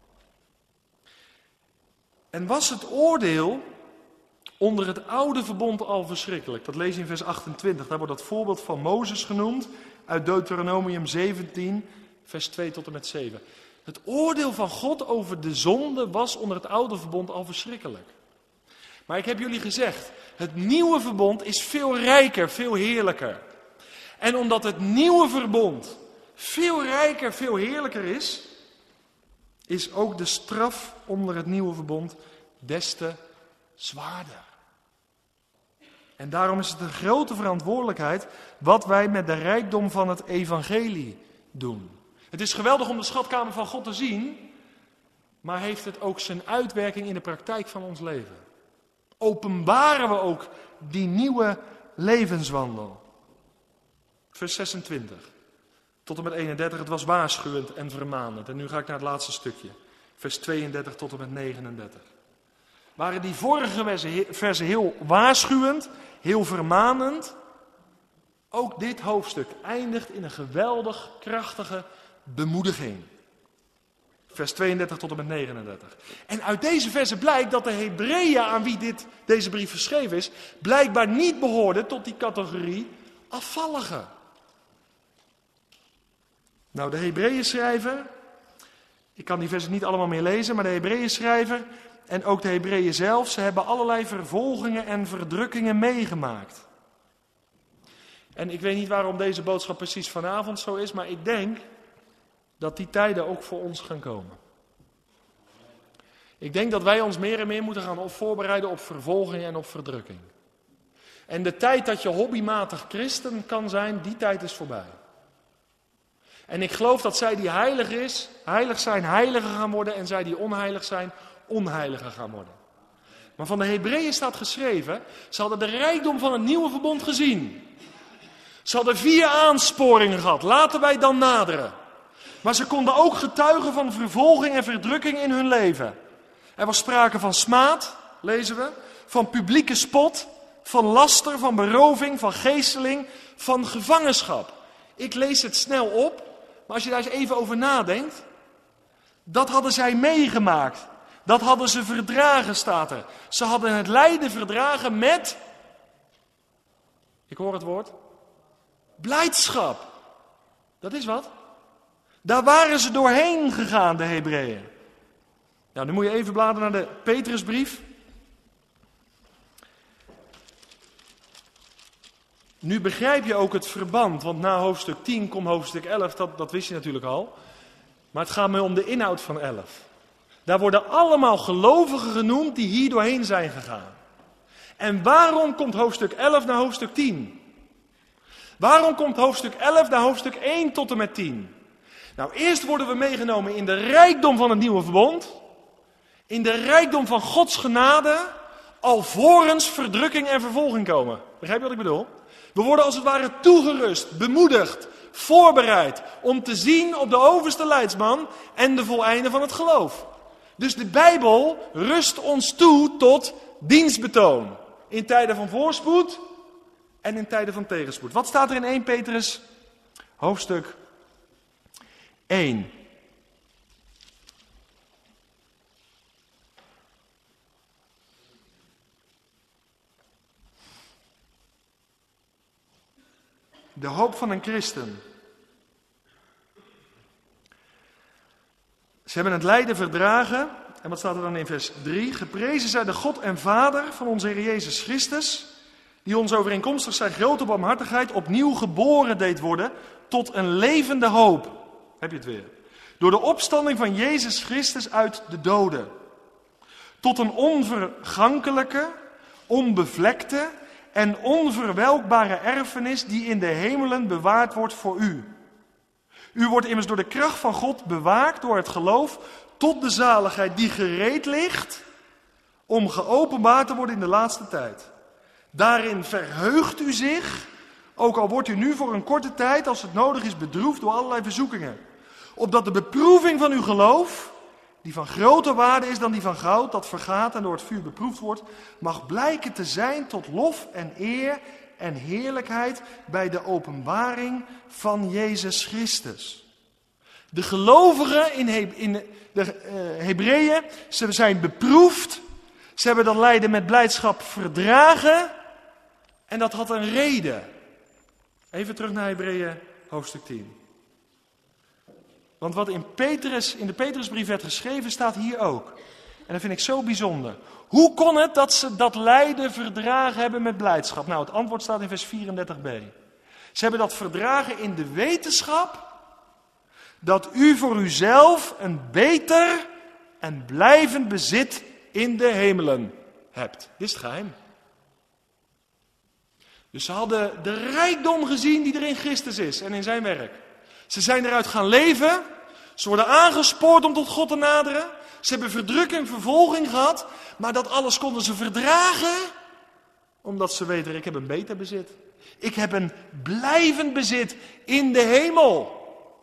[SPEAKER 1] En was het oordeel onder het oude verbond al verschrikkelijk? Dat lees je in vers 28. Daar wordt dat voorbeeld van Mozes genoemd. Uit Deuteronomium 17, vers 2 tot en met 7. Het oordeel van God over de zonde was onder het oude verbond al verschrikkelijk. Maar ik heb jullie gezegd, het nieuwe verbond is veel rijker, veel heerlijker. En omdat het nieuwe verbond veel rijker, veel heerlijker is, is ook de straf onder het nieuwe verbond des te zwaarder. En daarom is het een grote verantwoordelijkheid wat wij met de rijkdom van het evangelie doen. Het is geweldig om de schatkamer van God te zien, maar heeft het ook zijn uitwerking in de praktijk van ons leven? openbaren we ook die nieuwe levenswandel. Vers 26 tot en met 31, het was waarschuwend en vermanend. En nu ga ik naar het laatste stukje. Vers 32 tot en met 39. Waren die vorige versen heel waarschuwend, heel vermanend? Ook dit hoofdstuk eindigt in een geweldig krachtige bemoediging. Vers 32 tot en met 39. En uit deze versen blijkt dat de Hebreeën aan wie deze brief geschreven is, blijkbaar niet behoorden tot die categorie afvalligen. Nou, de Hebreeën schrijver, ik kan die versen niet allemaal meer lezen, maar de Hebreeën schrijver en ook de Hebreeën zelf, ze hebben allerlei vervolgingen en verdrukkingen meegemaakt. En ik weet niet waarom deze boodschap precies vanavond zo is, maar ik denk dat die tijden ook voor ons gaan komen. Ik denk dat wij ons meer en meer moeten gaan voorbereiden op vervolging en op verdrukking. En de tijd dat je hobbymatig christen kan zijn, die tijd is voorbij. En ik geloof dat zij die heilig zijn, heiliger gaan worden. En zij die onheilig zijn, onheiliger gaan worden. Maar van de Hebreeën staat geschreven, ze hadden de rijkdom van het nieuwe verbond gezien. Ze hadden 4 aansporingen gehad, laten wij dan naderen. Maar ze konden ook getuigen van vervolging en verdrukking in hun leven. Er was sprake van smaad, lezen we, van publieke spot, van laster, van beroving, van geesteling, van gevangenschap. Ik lees het snel op, maar als je daar eens even over nadenkt, dat hadden zij meegemaakt. Dat hadden ze verdragen, staat er. Ze hadden het lijden verdragen met, ik hoor het woord, blijdschap. Dat is wat. Daar waren ze doorheen gegaan, de Hebreeën. Nou, dan moet je even bladeren naar de Petrusbrief. Nu begrijp je ook het verband, want na hoofdstuk 10 komt hoofdstuk 11, dat wist je natuurlijk al. Maar het gaat me om de inhoud van 11. Daar worden allemaal gelovigen genoemd die hier doorheen zijn gegaan. En waarom komt hoofdstuk 11 naar hoofdstuk 10? Waarom komt hoofdstuk 11 naar hoofdstuk 1 tot en met 10? Nou, eerst worden we meegenomen in de rijkdom van het nieuwe verbond. In de rijkdom van Gods genade, alvorens verdrukking en vervolging komen. Begrijp je wat ik bedoel? We worden als het ware toegerust, bemoedigd, voorbereid om te zien op de overste leidsman en de voleinde van het geloof. Dus de Bijbel rust ons toe tot dienstbetoon. In tijden van voorspoed en in tijden van tegenspoed. Wat staat er in 1 Petrus hoofdstuk 1? De hoop van een christen. Ze hebben het lijden verdragen. En wat staat er dan in vers 3? Geprezen zij de God en Vader van onze Heer Jezus Christus, die ons overeenkomstig zijn grote barmhartigheid opnieuw geboren deed worden tot een levende hoop. Heb je het weer? Door de opstanding van Jezus Christus uit de doden. Tot een onvergankelijke, onbevlekte en onverwelkbare erfenis die in de hemelen bewaard wordt voor u. U wordt immers door de kracht van God bewaakt door het geloof tot de zaligheid die gereed ligt om geopenbaard te worden in de laatste tijd. Daarin verheugt u zich, ook al wordt u nu voor een korte tijd, als het nodig is, bedroefd door allerlei verzoekingen. Opdat de beproeving van uw geloof, die van groter waarde is dan die van goud, dat vergaat en door het vuur beproefd wordt, mag blijken te zijn tot lof en eer en heerlijkheid bij de openbaring van Jezus Christus. De gelovigen in de Hebreeën, ze zijn beproefd, ze hebben dat lijden met blijdschap verdragen en dat had een reden. Even terug naar Hebreeën hoofdstuk 10. Want wat in de Petrusbrief werd geschreven, staat hier ook. En dat vind ik zo bijzonder. Hoe kon het dat ze dat lijden verdragen hebben met blijdschap? Nou, het antwoord staat in vers 34b. Ze hebben dat verdragen in de wetenschap dat u voor uzelf een beter en blijvend bezit in de hemelen hebt. Dit is het geheim. Dus ze hadden de rijkdom gezien die er in Christus is en in zijn werk. Ze zijn eruit gaan leven. Ze worden aangespoord om tot God te naderen. Ze hebben verdrukking, vervolging gehad. Maar dat alles konden ze verdragen. Omdat ze weten, ik heb een beter bezit. Ik heb een blijvend bezit in de hemel.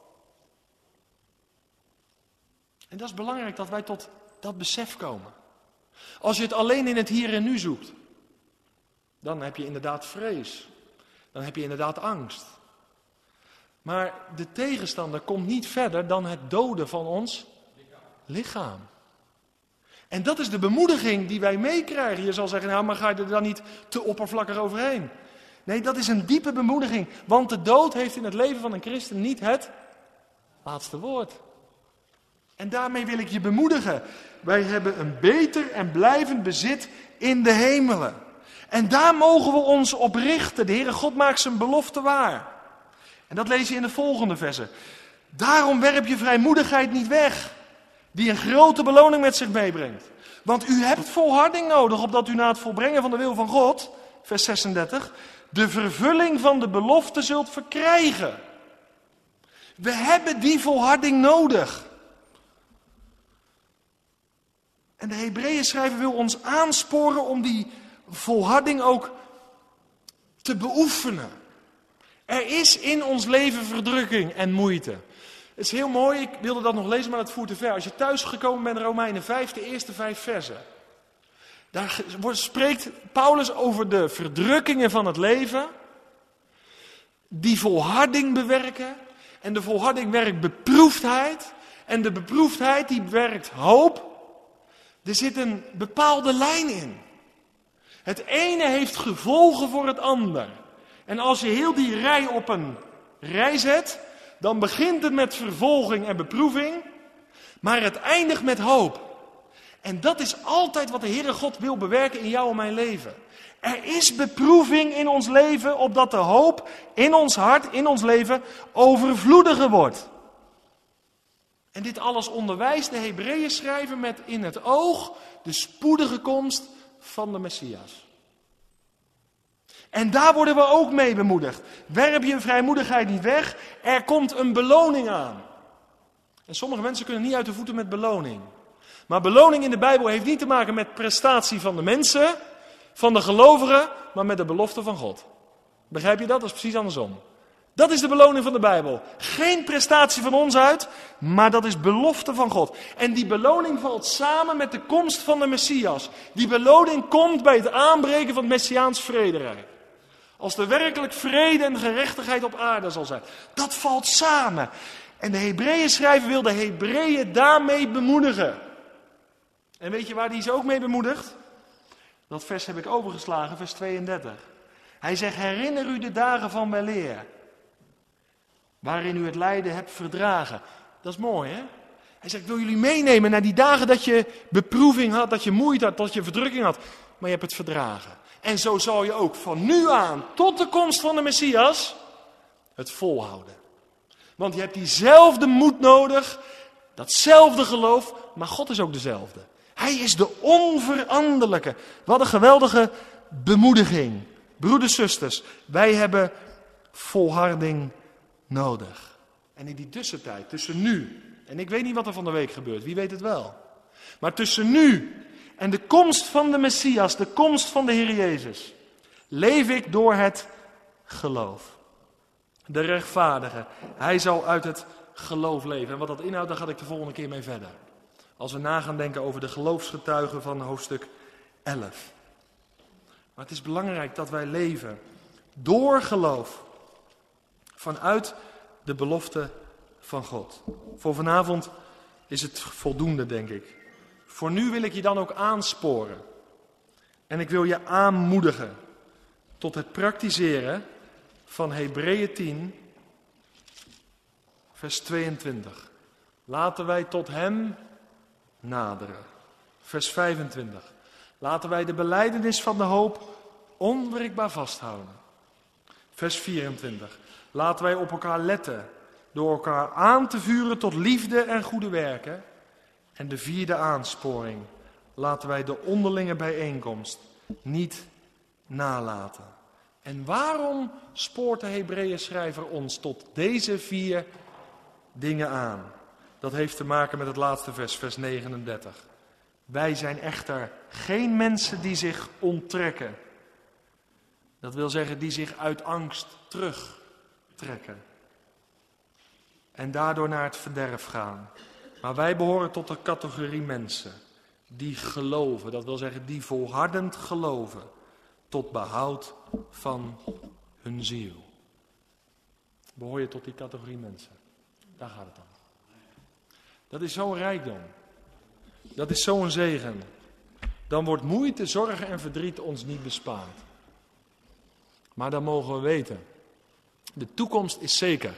[SPEAKER 1] En dat is belangrijk dat wij tot dat besef komen. Als je het alleen in het hier en nu zoekt, dan heb je inderdaad vrees. Dan heb je inderdaad angst. Maar de tegenstander komt niet verder dan het doden van ons lichaam. En dat is de bemoediging die wij meekrijgen. Je zal zeggen, nou, maar ga je er dan niet te oppervlakkig overheen? Nee, dat is een diepe bemoediging. Want de dood heeft in het leven van een christen niet het laatste woord. En daarmee wil ik je bemoedigen. Wij hebben een beter en blijvend bezit in de hemelen. En daar mogen we ons op richten. De Heere God maakt zijn belofte waar. En dat lees je in de volgende versen. Daarom werp je vrijmoedigheid niet weg, die een grote beloning met zich meebrengt. Want u hebt volharding nodig, opdat u na het volbrengen van de wil van God, vers 36, de vervulling van de belofte zult verkrijgen. We hebben die volharding nodig. En de Hebreeënschrijver wil ons aansporen om die volharding ook te beoefenen. Er is in ons leven verdrukking en moeite. Het is heel mooi, ik wilde dat nog lezen, maar dat voert te ver. Als je thuis gekomen bent, Romeinen 5, de eerste 5 versen. Daar spreekt Paulus over de verdrukkingen van het leven. Die volharding bewerken. En de volharding werkt beproefdheid. En de beproefdheid die werkt hoop. Er zit een bepaalde lijn in. Het ene heeft gevolgen voor het ander. En als je heel die rij op een rij zet, dan begint het met vervolging en beproeving, maar het eindigt met hoop. En dat is altijd wat de Heere God wil bewerken in jou en mijn leven. Er is beproeving in ons leven, opdat de hoop in ons hart, in ons leven, overvloediger wordt. En dit alles onderwijst de Hebreeënschrijver met in het oog de spoedige komst van de Messias. En daar worden we ook mee bemoedigd. Werp je vrijmoedigheid niet weg, er komt een beloning aan. En sommige mensen kunnen niet uit de voeten met beloning. Maar beloning in de Bijbel heeft niet te maken met prestatie van de mensen, van de gelovigen, maar met de belofte van God. Begrijp je dat? Dat is precies andersom. Dat is de beloning van de Bijbel. Geen prestatie van ons uit, maar dat is belofte van God. En die beloning valt samen met de komst van de Messias. Die beloning komt bij het aanbreken van het Messiaans vrederijk. Als er werkelijk vrede en gerechtigheid op aarde zal zijn. Dat valt samen. En de Hebreeënschrijver wil de Hebreeën daarmee bemoedigen. En weet je waar hij ze ook mee bemoedigt? Dat vers heb ik overgeslagen, vers 32. Hij zegt, herinner u de dagen van weleer, waarin u het lijden hebt verdragen. Dat is mooi, hè? Hij zegt, ik wil jullie meenemen naar die dagen dat je beproeving had, dat je moeite had, dat je verdrukking had. Maar je hebt het verdragen. En zo zal je ook van nu aan tot de komst van de Messias het volhouden. Want je hebt diezelfde moed nodig, datzelfde geloof, maar God is ook dezelfde. Hij is de onveranderlijke. Wat een geweldige bemoediging. Broeders, zusters, wij hebben volharding nodig. En in die tussentijd, tussen nu, en ik weet niet wat er van de week gebeurt, wie weet het wel. Maar tussen nu en de komst van de Messias, de komst van de Heer Jezus, leef ik door het geloof. De rechtvaardige, hij zal uit het geloof leven. En wat dat inhoudt, daar ga ik de volgende keer mee verder. Als we na gaan denken over de geloofsgetuigen van hoofdstuk 11. Maar het is belangrijk dat wij leven door geloof. Vanuit de belofte van God. Voor vanavond is het voldoende, denk ik. Voor nu wil ik je dan ook aansporen. En ik wil je aanmoedigen tot het praktiseren van Hebreeën 10, vers 22. Laten wij tot hem naderen. Vers 25. Laten wij de belijdenis van de hoop onwrikbaar vasthouden. Vers 24. Laten wij op elkaar letten door elkaar aan te vuren tot liefde en goede werken. En de vierde aansporing. Laten wij de onderlinge bijeenkomst niet nalaten. En waarom spoort de Hebreeënschrijver ons tot deze 4 dingen aan? Dat heeft te maken met het laatste vers, vers 39. Wij zijn echter geen mensen die zich onttrekken. Dat wil zeggen die zich uit angst terugtrekken. En daardoor naar het verderf gaan. Maar wij behoren tot de categorie mensen die geloven. Dat wil zeggen die volhardend geloven. Tot behoud van hun ziel. Behoor je tot die categorie mensen? Daar gaat het om. Dat is zo'n rijkdom. Dat is zo'n zegen. Dan wordt moeite, zorgen en verdriet ons niet bespaard. Maar dan mogen we weten. De toekomst is zeker.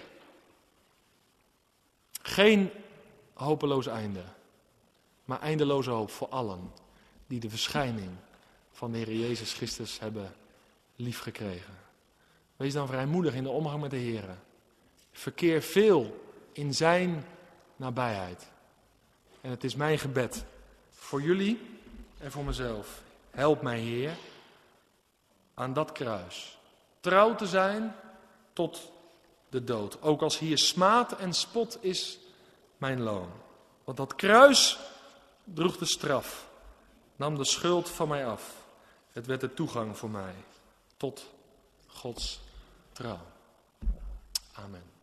[SPEAKER 1] Geen hopeloos einde. Maar eindeloze hoop voor allen die de verschijning van de Heer Jezus Christus hebben liefgekregen. Wees dan vrijmoedig in de omgang met de Heer. Verkeer veel in zijn nabijheid. En het is mijn gebed voor jullie en voor mezelf. Help mij, Heer, aan dat kruis. Trouw te zijn tot de dood. Ook als hier smaad en spot is mijn loon. Want dat kruis droeg de straf. Nam de schuld van mij af. Het werd de toegang voor mij tot Gods trouw. Amen.